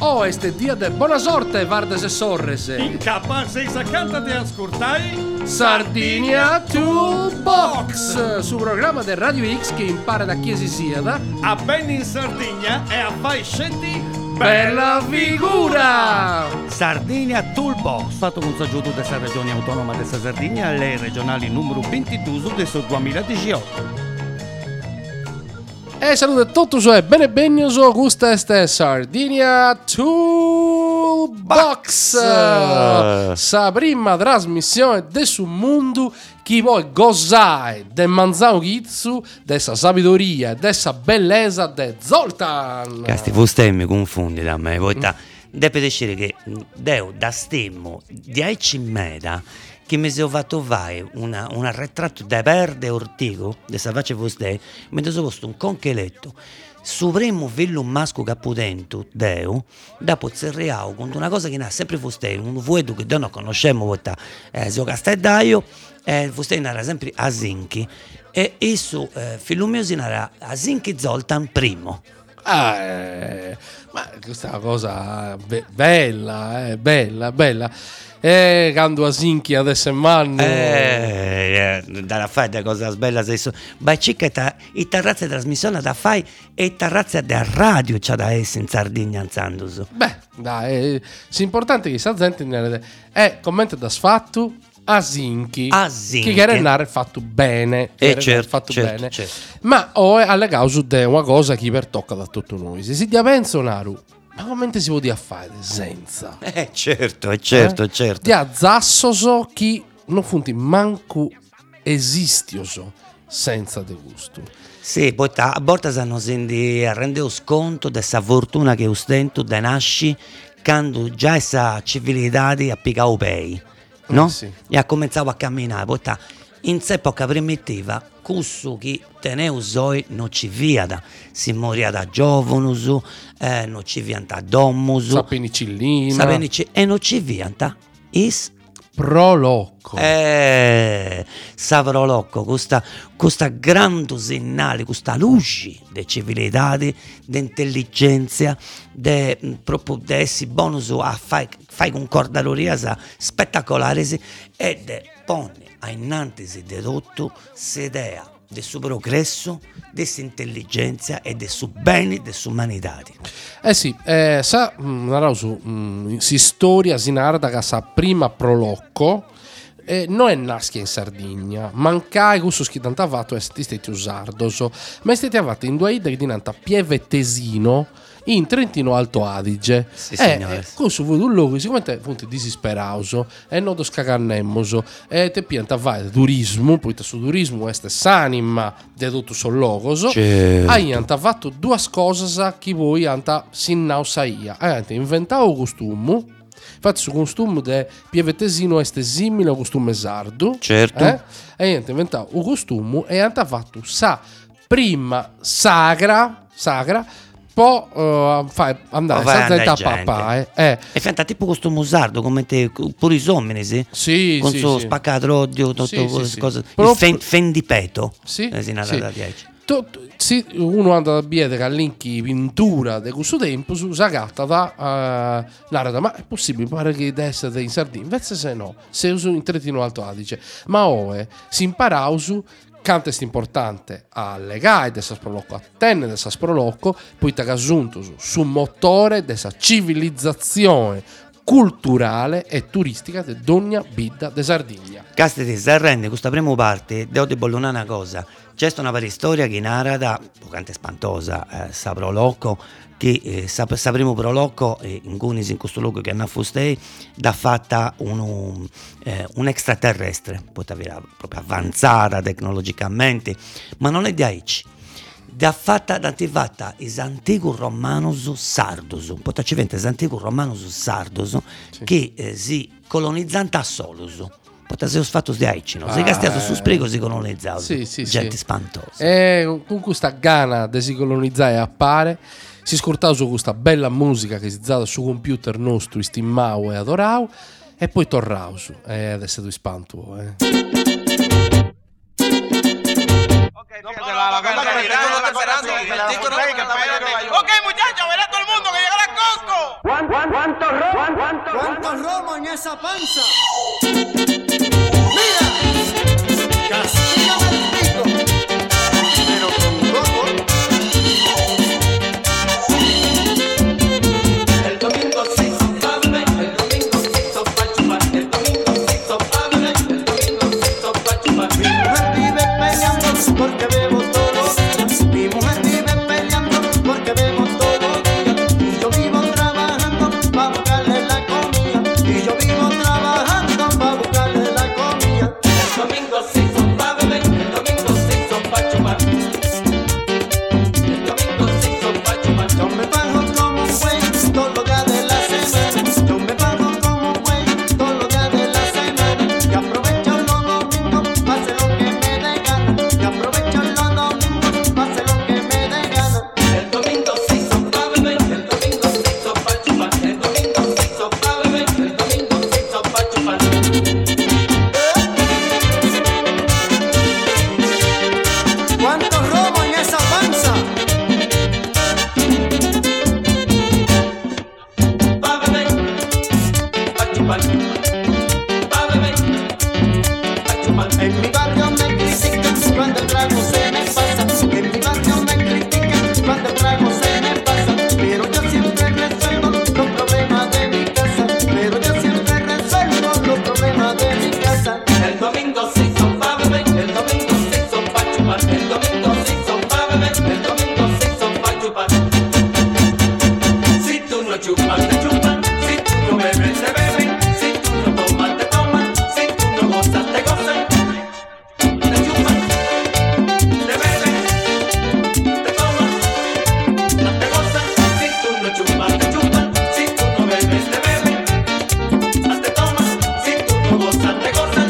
Oh, este dia de buona sorte, Vardes e Sorres. In K 680 de ascoltai Sardinia Toolbox, su programma del Radio X che impara da chi si sieda a ben in Sardegna e a fai scetti bella figura. Sardinia Toolbox, fatto con saggiuto della regione autonoma della Sardegna alle regionali numero 22 del 2018. E salute a tutti e bene benioso, questa è Sardinia Toolbox, sa prima trasmissione de su mondo chi vuole gozare de manzao chizzu, dessa sabidoria, dessa bellezza de Zoltan. Casti, vostè mi confondi da me, deve dire che Deo da stemmo 10 meda che mi sono fatto fare un ritratto da verde ortico, da sa faccia vostè, mi sono posto un concheletto, supremo vello masco capodento, Deo, da pozzerreao con una cosa che ha sempre vostè, un vuoto che non conosciamo, so castellaio, vostè era sempre Asinchi, e esso, figlio mio, si era Asinchi Zoltan primo. Ma questa è una cosa bella, bella. Quando Asinchi adesso è manno. Da fare da cosa bella adesso. Ma c'è i terrazze di trasmissione da fare e i terrazze da radio c'è da essere in Sardegna anzandoso. Beh, dai, è importante che sta gente commenta da sfatto Asinchi che era fatto bene, certo. ma alle cause di una cosa che per tocca da tutto noi. Se si dia penso Naru, ma come si può dire fare senza? Certo. Dia zassoso chi non funti manco esistioso senza de gusto. Sì, poi a volte sanno senti a rendere sconto dessa fortuna che ostento da nasci quando già essa civiltà a piccare pei, no? Sì. E ha cominciato a camminare, poi in epoca primitiva cussu chi teneu soi non ci viada, si moria da giovanus, non ci vianta domus, sa penicillina, e non ci vianta is prolocco. Sa prolocco, questa grande segnale, questa luce di civiltà, di intelligenza, proprio di essere bonus a fare con cordaroria spettacolare ed pone innanzi di tutto l'idea del suo progresso, della sua intelligenza e del suo bene, della sua umanità. Sì, sa si storia si narra che sa prima prolocco non è nasca in Sardegna, mancai questo che tanto ha fatto è stato usardoso, ma è stato fatto in due ide che dinanta Pieve Tesino in Trentino Alto Adige. Sì, signore. Questo fu un luogo sicuramente fonte disperauso e non do scagannemmoso e te pianta vai turismo, poi su turismo è s'anima di tutto sul logoso. Certo. Hai fatto due cose che voi anta sinnausaia. Hai inventato costume. Infatti su costume de Pieve Tesino è simile al costume sardo. Certo. E hai inventato un costume e anta fatto sa prima sagra poi andare senza papà. E fanta tipo questo musardo come te pure i sommini, sì? Sì, con sì, suo sì. spaccato odio, tutto Sì. cose. Proprio... Il fendipeto. Sì. Da 10. Sì, uno anda da biede che all'inchi pintura di questo tempo su gatta da narada, ma è possibile pare che deve essere in Sardegna, invece se no se uso in Trentino Alto Adige, ma si impara su quanto è importante a legare dessa sprolocco, a tenere dessa sprolocco, poi ti ha aggiunto su motore dessa civilizzazione culturale e turistica di Dogna Bidda de Sardegna. Casteti, se rende questa prima parte, devo di bollonare una cosa. C'è una preistoria che narra pocante spantosa, sa prolocco, che sa primo prolocco, in Gunis, in questo luogo che hanno fustei, da fatta un extraterrestre, poteva proprio avanzata tecnologicamente, ma non è di Aici. Da fatta is antico romanus sardus, potacivente is antico romanus sardus, sì, che si colonizzanta a solus. Potesse fatto di Aici, no? Se castiato su sprigo si colonizzato. Sì, gente spantosa. Con questa gana di si colonizzare appare, si scortava su questa bella musica che si usava su computer nostro, stimmavo e adoravo, e poi tornavo su. Adesso tu spanto. Ok, muchachos, verá todo el mundo que llega a Costco. romo en esa panza? Mira, castígame el pico, pero con coco. El domingo se hizo pave, el domingo se hizo pa' chupar, el domingo se hizo pave, el domingo se hizo pa' chupar. Mi mujer vive peleando porque bebo todos los días. Mi mujer vive peleando porque bebo todos los días. Y yo vivo trabajando para buscarle la comida. Y yo vivo trabajando para buscarle la comida. El domingo se hizo pave, el domingo se hizo pa' chupar. El domingo se hizo pa' chupar. Yo me bajo como un güey todos los días de la semana. Yo me bajo como un güey todos los días de la semana. Y aprovecho los domingos para hacer lo que me dé gana. Y aprovecho los domingos para hacer lo que me dé gana. El domingo se hizo pave, el domingo se hizo pa' chupar. El domingo se hizo pave, el domingo se hizo pa' chupar. ¿Cuánto robo en esa panza? Pave, pa' chupar. Pave, pa' chupar. En mi barrio me critican cuando el trago se me pasa. En mi barrio me critican cuando el trago se me pasa. Pero yo siempre resuelvo los problemas de mi casa. Pero yo siempre resuelvo los problemas de mi casa. El domingo se hizo pave, el domingo se hizo pa' chupar. El domingo se hizo pave, el domingo se hizo pa' chupar. Si tú no chupas, te chupan. Si tú no bebes, te beben. Si tú no tomas, te toman. Si tú no gozas, te gozan. Te chupan, te beben, te toman, te gozan. Si tú no chupas, te chupan. Si tú no bebes, te beben, te toman. Si tú no gozas, te gozan.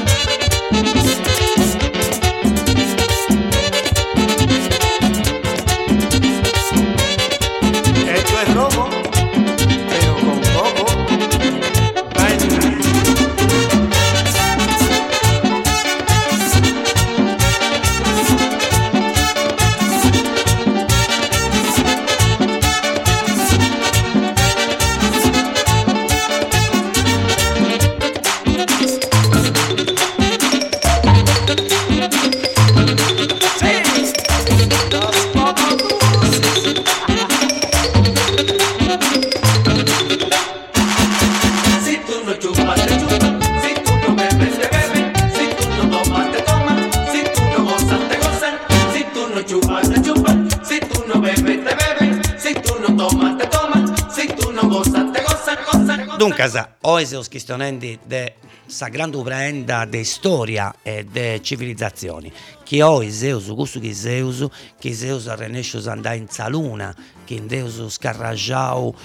Esto es robo, pero con coco. Si tú no chupas, te chupan. Si tú no bebes, te beben. Si tú no tomas, te toman. Si tú no gozas, te gozan. Si tú no chupas, te chupan. Si tú no bebes, te beben. Si tú no tomas, te toman. Si tú no gozas, te gozan, gozan. Dunque, oggi siamo questionando questa grande prenda di storia e di civilizzazioni. Che oggi Zeus, questo che Zeus renesce ad andare in saluna, che in Deus scarraggiau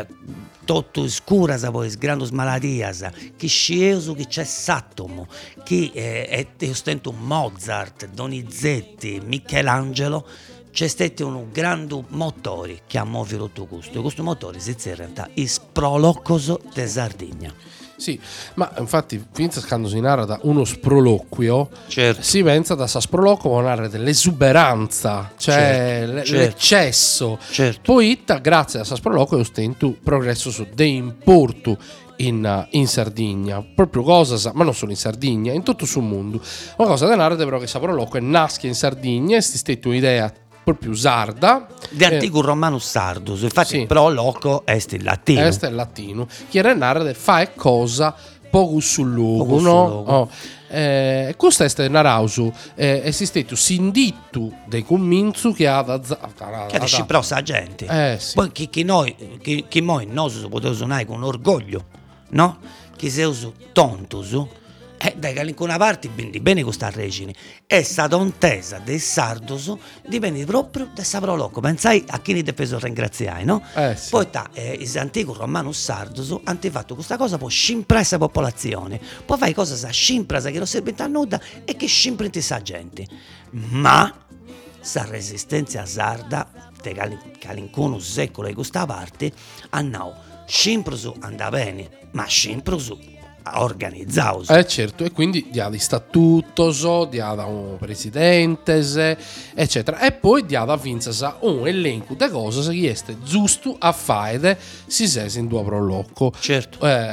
tutto scura, poi grandi maladias, che Zeus che c'è Sattomo, che è ostento Mozart, Donizetti, Michelangelo. C'è stato un grande motore che ha mosso tutto questo. Questo motore si chiama il Sproloccos de Sardegna. Sì, ma infatti, finita quando si narra da uno sproloquio, Certo. si pensa da sproloquio a narrare dell'esuberanza, cioè Certo. l'eccesso. Certo. Poi, grazie a sproloquio, ostento progresso su de importu in Sardegna, proprio cosa, ma non solo in Sardegna, in tutto sul mondo. Una cosa da narrare però che sproloquio nasce in Sardegna, è stata un'idea proprio sarda. Di antico romano sardus, infatti sì. il proloco è il latino. Questo è il latino. Chi era narrare fa cosa poco sul luogo, Poco sul no? luogo. Oh. Questo è narauso, esistito sindittu dei comminzu che ha da Che è sciprosa la gente. sì. Poi chi noi potevamo suonare con orgoglio, no? Che seus tontus, da una parte quindi bene questa regine e sta tontesa dei sardos dipende proprio da sta proloco. Pensai a chi ne difeso ringraziare, no? Sì. Poi il antico romano sardos hanno fatto questa cosa per scimprare la popolazione, poi fai cose scimprasa che non serve a nulla e che scimpri sa gente, ma sta resistenza sarda di calincuno secolo di questa parte hanno scimprusu andava bene, ma scimprusu organizzato. Certo, e quindi dia di statutos, dia da un presidente, eccetera. E poi dia da vinzasa un elenco di cose che è giusto a fare si sese in due proloco. Certo.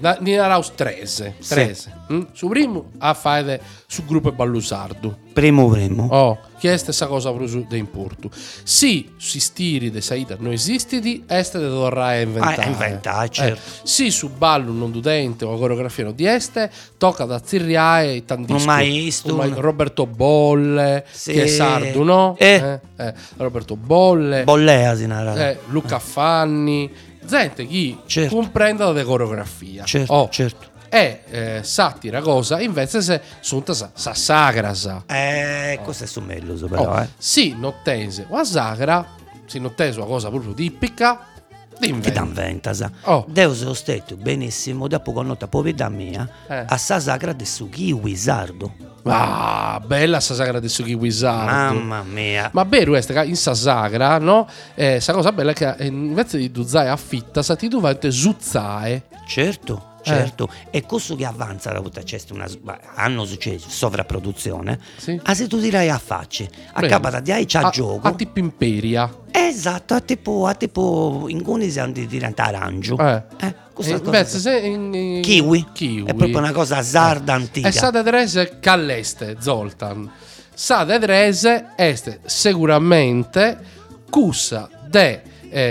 ne naraus 3. Su primo a fare su gruppo ballusardo. Primo. Oh, chi è stessa cosa proprio de importo. Sì, si stiri de saida non esistiti, este de dovrà inventare. Certo. Sì, su ballo non dudente o coreografia di este, tocca da zirriae tantissimo. Un maestro. Roberto Bolle, Sì. che è sardo, no? Roberto Bolle. Bollea si narra. Luca Fanni. Gente chi Certo. comprenda la coreografia. Certo, certo. E satira cosa invece se sunta sa sagrasa. Questo è sommelloso però, Sì, nottese o a sagra, si nottese una cosa proprio tipica di Che t'inventasa. Oh. Deus ho detto benissimo, dopo con nota povera mia, a sa sagra de su kiwi sardo. Ah, bella sta sagra del Suki Wizard. Mamma mia. Ma vero questa in sa sagra, no? Sta cosa bella è che invece di duzzae affitta, sa ti dovete zuzzae. Certo. E questo che avanza da tutta c'è hanno successo sovrapproduzione. Sì. Se tu dirai a facce, a Bene. capata di hai c'ha gioco. A tipo Imperia. Esatto, a tipo in cui si hanno di diventare arancio. Questa Invece cosa. se in Kiwi. È proprio una cosa sarda antica. E sa de drese calleste, Zoltan. Sa de drese este sicuramente cussa de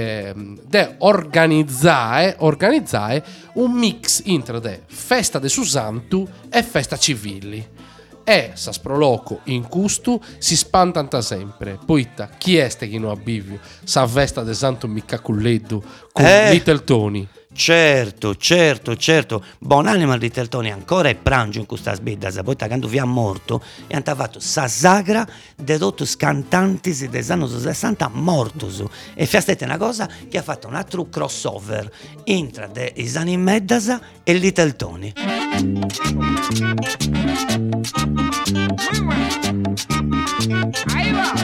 organizzare un mix intra de festa de Susantu e festa civili. E sa sproloco in custu si spantanta sempre. Poitta chi este chi non abbivio sa festa de Santo Miccaculleddu con Little Tony. Certo. Buon anima di Teltoni ancora è pranzo in questa sbidda, poi quando vi ha morto e hanno fatto sa sagra de tutti i cantanti degli anni 60 mortos. E fiastette una cosa che ha fatto un altro crossover intra de Isani Meddasa e Little Tony. Ahí va.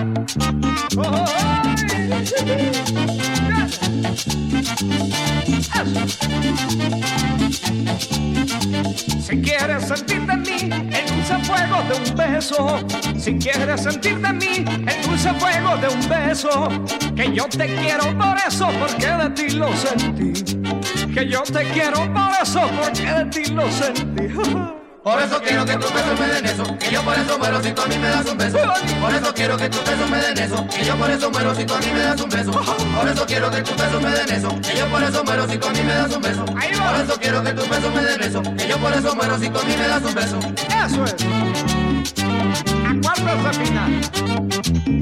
Si quieres sentir de mí el dulce fuego de un beso, si quieres sentir de mí el dulce fuego de un beso, que yo te quiero por eso, porque de ti lo sentí, que yo te quiero por eso, porque de ti lo sentí. Por eso quiero que tus besos me den eso, que yo por eso muero si tú a mí me das un beso. Por eso quiero que tus besos me den eso, que yo por eso muero si tú a mí me das un beso. Por eso quiero que tus besos me den eso, que yo por eso muero si tú a mí me das un beso. Por eso quiero que tus besos me den eso, que yo por eso muero si tú a mí me das un beso. Eso es. Acuérdate final.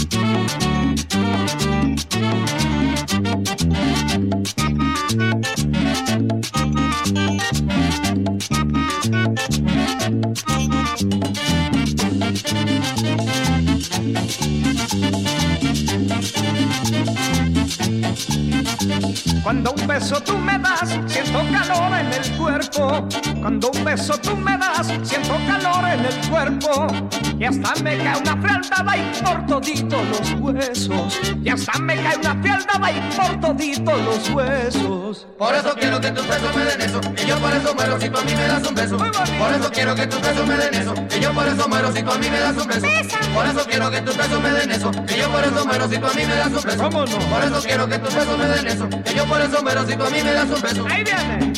Cuando un beso tú me das, siento calor en el cuerpo. Cuando un beso tú me das, siento calor en el cuerpo. Y hasta me cae una frialdad ahí por todito los huesos. Y hasta me cae una frialdad ahí por todito los huesos. Por eso quiero que tus besos me den eso, que yo por eso muero si tú a mí me das un beso. Por eso quiero que tus besos me den eso, que yo por eso muero si tú a mí me das un beso. Por eso quiero que tus besos me den eso, que yo por eso muero si tú a mí me das un beso. ¿Cómo no? Por eso quiero que tus besos me den eso, que yo por eso muero si tú a mí me das un beso. Ahí viene.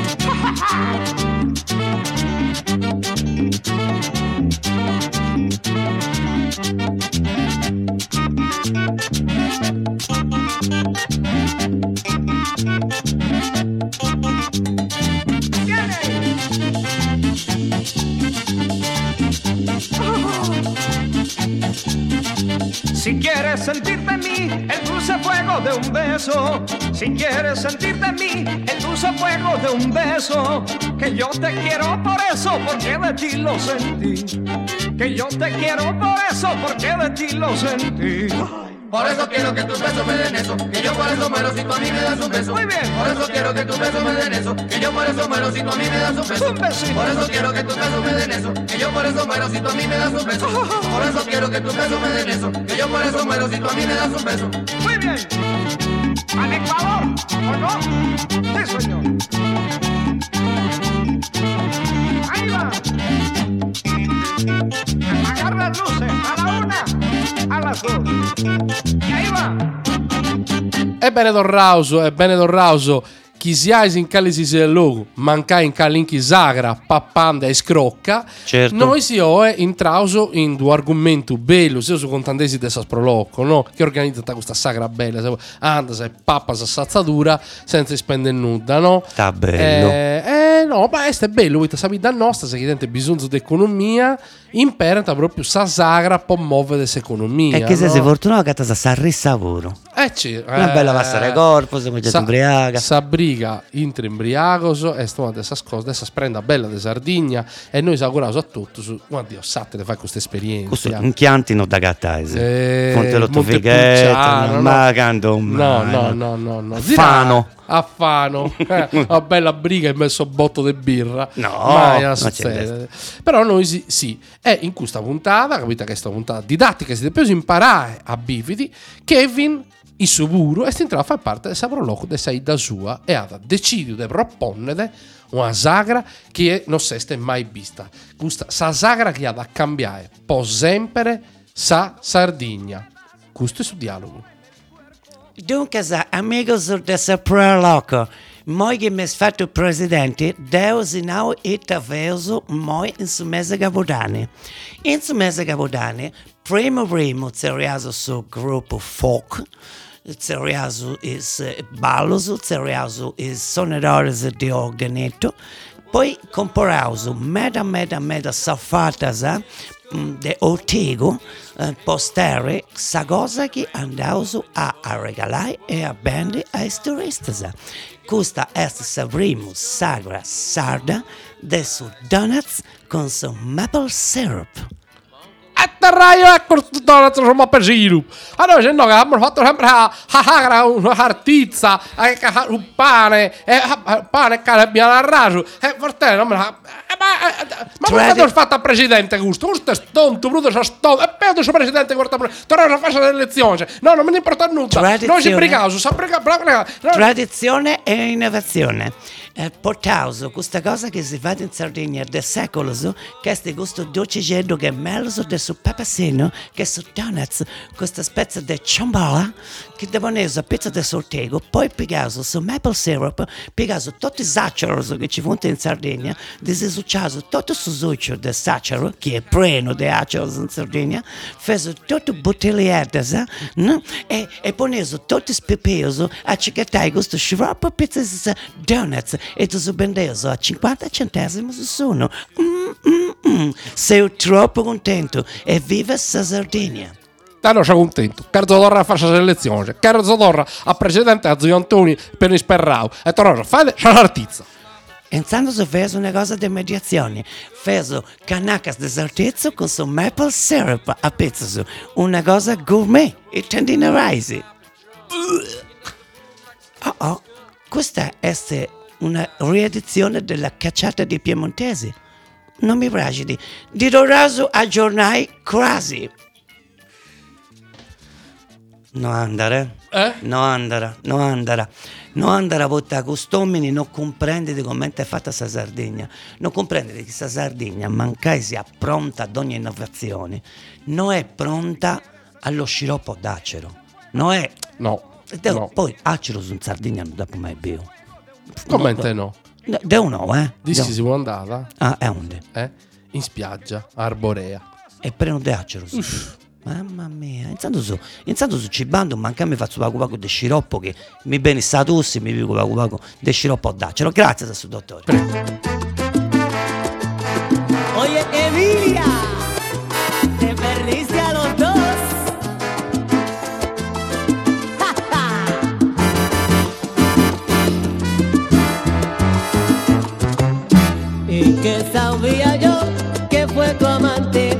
Si quieres sentir de mí el dulce fuego de un beso, si quieres sentir de mí el dulce fuego de un beso, que yo te quiero por eso, porque de ti lo sentí, que yo te quiero por eso, porque de ti lo sentí. Por eso quiero que tus besos me den eso, que yo por eso muero si tú a mí me das un beso. Muy bien. Por eso quiero que tus besos me den eso, que yo por eso muero si tú a mí me das un beso. Un besito. Por eso quiero que tus besos me den eso, que yo por eso muero si tú a mí me das un beso. Por eso quiero que tus besos me den eso, que yo por eso muero si tú a mí me das un beso. Muy bien. Al Ecuador, ¿o no? Sí, señor. Ahí va. Apagar las luces a la una, a las dos. Y ahí va. Ebbene Don Rauso, chi si ha in calisi se logo, manca in calinchi sagra, pappanda e scrocca. Certo. Noi si oe intrauso in due argomenti bello, se su contandesi de sproloco, no? Che organizza questa sagra bella, anda se pappa sa sazzatura senza spendere nulla, no? Sta bello. No, ma questo è bello, questa vita nostra, se chiedete bisogno di economia, imperata proprio sa sagra può muovere l'economia. E che se no? sei fortunato che ti sa risavoro. Una bella passare corpo, se mangiate ubriaca. Sa briga intra imbriacoso e sto adesso scosa, adesso prenda bella di Sardegna e noi auguriamo a tutti su, ma Dio, sapete fare questa esperienza. Questo un chianti non da gattaise. Fonte Montepulciano, ma canto no. Fano. A Fano, una bella briga e messo botto di birra. No, mai non succede. Però noi sì. E in questa puntata, capite che è questa puntata didattica, si deve imparare a bifidi, Kevin il suo puro e si entra a fare parte del saproloco di Saida sua e ha deciso di proporre una sagra che non si è mai vista. Questa sagra che ha da cambiare per sempre sa Sardegna. Questo è il suo dialogo. Dunque, amigos del Saproloco, moi che mi è fatto presidente, devo sinau et aveso moi in su mese Cavodani. In su mese Cavodani, primo seriaso su gruppo folk, seriaso is ballos, seriaso is sonidores di organetto, poi comporauso meda saffatas de Ortego postere sa cosa che andauso a regalare e a bende ai turisti. Questa è la prima sagra sarda de su donuts con su maple syrup. Atterraio ecco donuts insomma per giro. Allora se no che abbiamo fatto sempre una cartizza, un pane e carabiano al raso e forte non me la ma come l'ho fatta presidente questo è stonto, brutto, c'è stonto e poi il presidente tornare a fare le elezioni. No, non me ne importa nulla. Noi si pregavo, Tradizione e innovazione. Portauso questa cosa che si fa in Sardegna da secoli, che è questo dolce gelo che è meglio del suo papasino, che su donuts, questa spezia di ciambala, che devono essere pezzo di sortego, poi piegato su maple syrup, piegato tutti i zaccheri che ci fonte in Sardegna, disucciato tutto il succio del zacchero, che è pieno di aceri in Sardegna, feso tutte bottigliette, no? E poneso tutti i pepesi a cicattare questo sciroppo pezzo di donuts, e tu vendeso a 50 centesimi sono. Sei troppo contento e viva sa Sardegna. Non sono contento. Caro tornare a fare la selezione. Caro tornare a presidente a Zio Antoni per isperrao. E tornare a fare l'artizza. Iniziando a fare una cosa di mediazione. Feso canacas di sartezzo con su maple syrup a pezzo. Una cosa gourmet e tendina rice. Questa è una riedizione della cacciata di piemontesi. Non mi piace di Roraso a giornai quasi. No andare. No andare. Vota costomini non comprende di come è fatta questa Sardegna. Non comprende che questa Sardegna mancai sia pronta ad ogni innovazione. Non è pronta allo sciroppo d'acero. Non è. No. Poi acero su Sardegna non dopo mai più. Commente no. Devo no, Dissi si può andare? E onde? In spiaggia, arborea. E prendo de acero su. Mamma mia, iniziando su cibando, manca mi faccio pago di sciroppo che mi bene statussi, mi vivo pago di sciroppo d'acero. Grazie a su dottore. Oye Emilia, te perdiste a los dos. Y que sabía yo que fue tu amante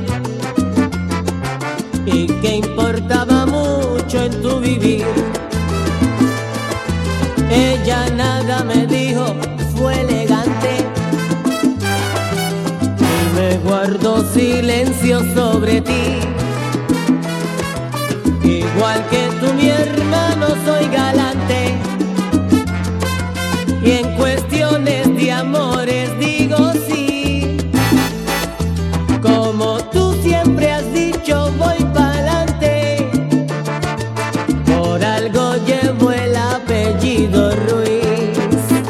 y que importaba mucho en tu vivir. Ella nada me dijo, fue elegante y me guardó silencio sobre ti. Igual que tú mi hermano soy galante y en cuestiones de amores digo sí. Como tú siempre has dicho voy pa'lante, por algo llevo el apellido Ruiz.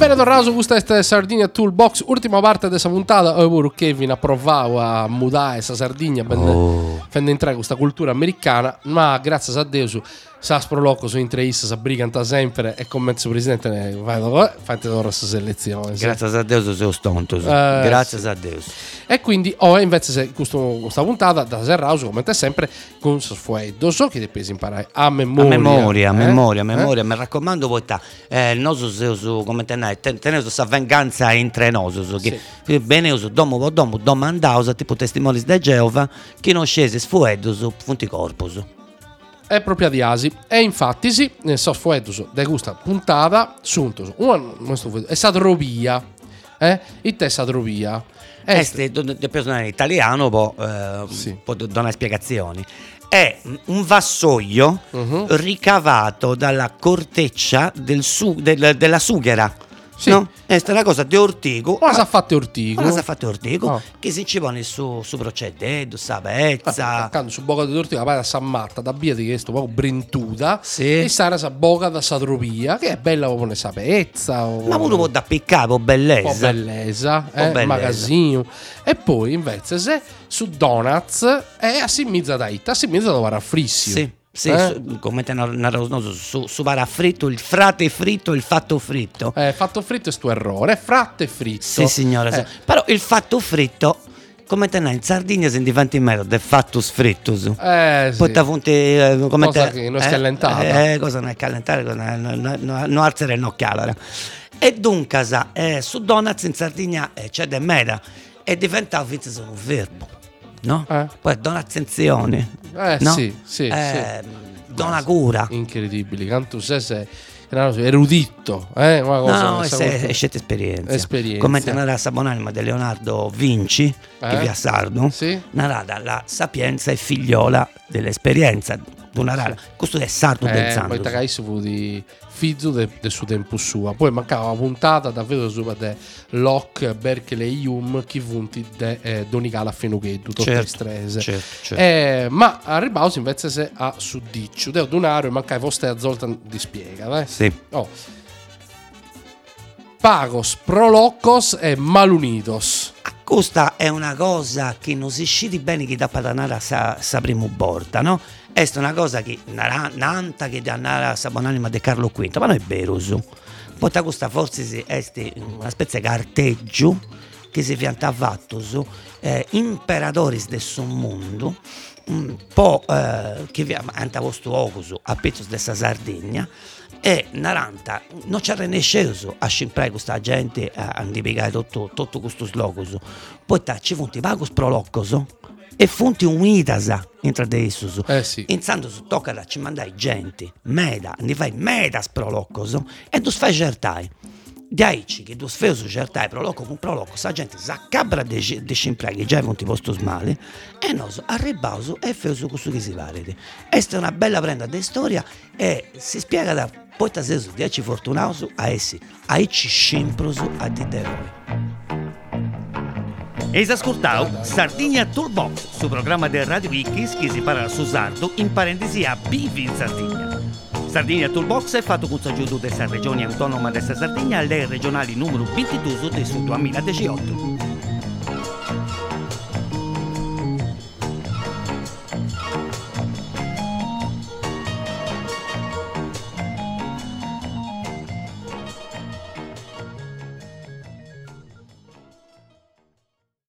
bene, tornato su questa Sardinia Toolbox, ultima parte di questa puntata. Pure Kevin approvava a mudare questa Sardigna per entrare questa cultura americana, ma grazie a Dio su Saspro Loco su Intreis si briganta sempre e come il presidente fate loro questa selezione. Grazie a Dio sei stonto. Grazie a Dio. E quindi invece se questa puntata da Serrauso come sempre con Sfuedoso che devi imparare a memoria. Mi raccomando voi il nostro su come tenere questa venganza entre nosos che bene uso domo domandausa tipo testimoni di Geova che non scese Sfuedoso punti corpus. È propria di Asi e infatti sì so Sfuedoso de questa puntata sunto è sadrovia il te sadrovia di personale italiano può dare spiegazioni. È un vassoio ricavato dalla corteccia della sughera. Sì. No? È una cosa di ortigo. Cosa ha fatto ortigo? Che si ci pone su procedendo, sapezza. Quando su bocca di ortigo, la sammatta da via di questo poco brintuda. Sì. E sarà sa bocca da sadropia, che è bella come sapezza. Ma uno può da piccare, bellezza. Magazzino. E poi invece se su donuts è assimizza da it, assimizza da varaffrissio. Sì, come te su para fritto, il frate fritto, il fatto fritto. Fatto fritto è sto errore, frate fritto. Sì, signore. Però il fatto fritto, come te in Sardegna si diventa in mezzo del fattus frittus. Sì. Poi ti funti come cosa te. Che non è scallentata. Cosa non è scallentare, non alzare il nocchiale. E dunque, su donuts in Sardegna c'è de meda e diventa un verbo. No? Poi dona attenzione. No? Sì. Dona cura. Incredibile, quanto sei erudito, una cosa. È scelta esperienza. Come nella Sabonanima di Leonardo Vinci, che via sardo, narrata la sapienza è figliola dell'esperienza. Questo è sardo del santo. Poi Takais fu di figlio del suo tempo sua. Poi mancava una puntata davvero su de Locke, Berkeley, Hume, chi vunti de Donicala Fenughetto, tutte estrese. Certo. Ma a Ribaus invece se a Sudiccio, Deo Donario e mancava vostra a Zolta di spiega, Sì. Pagos, Prolocos e Malunidos. Questa è una cosa che non si scidi bene che da padanara sa prima volta, no? È una cosa che nanta che da andare a Sabonanima di Carlo V, ma non è vero su. Poi questa forse è una specie di carteggio che si fianta fatto su imperatori del suo mondo, un po' che vi hanno vostro occhio a pezzo della Sardegna. E naranta non c'era nessuno a scimprare questa gente a indipicare tutto questo slogos. Poi ci funti vagos prolocos e funti unitasa entra di esso. Sì. Intanto tocca da ci mandare gente meda, ne fai medas prolocos e tu fai certai. Diaici che tu fai certai proloco con proloco, sa gente s'accabra di scimprare che già funti vostro male e noi arribauso e fai su questo che si vale. Questa è una bella prenda di storia e si spiega da poi ti sei 10 fortunato a essi, a ecci scimproso a Dideroli. Eis ascoltau Sardigna Toolbox, su programma del Radio Wikis che si parla su sardo in parentesi a Bivi in Sardegna. Sardigna Toolbox è fatto con l'aiuto della regione autonoma della Sardegna alle regionali numero 22 del 2018.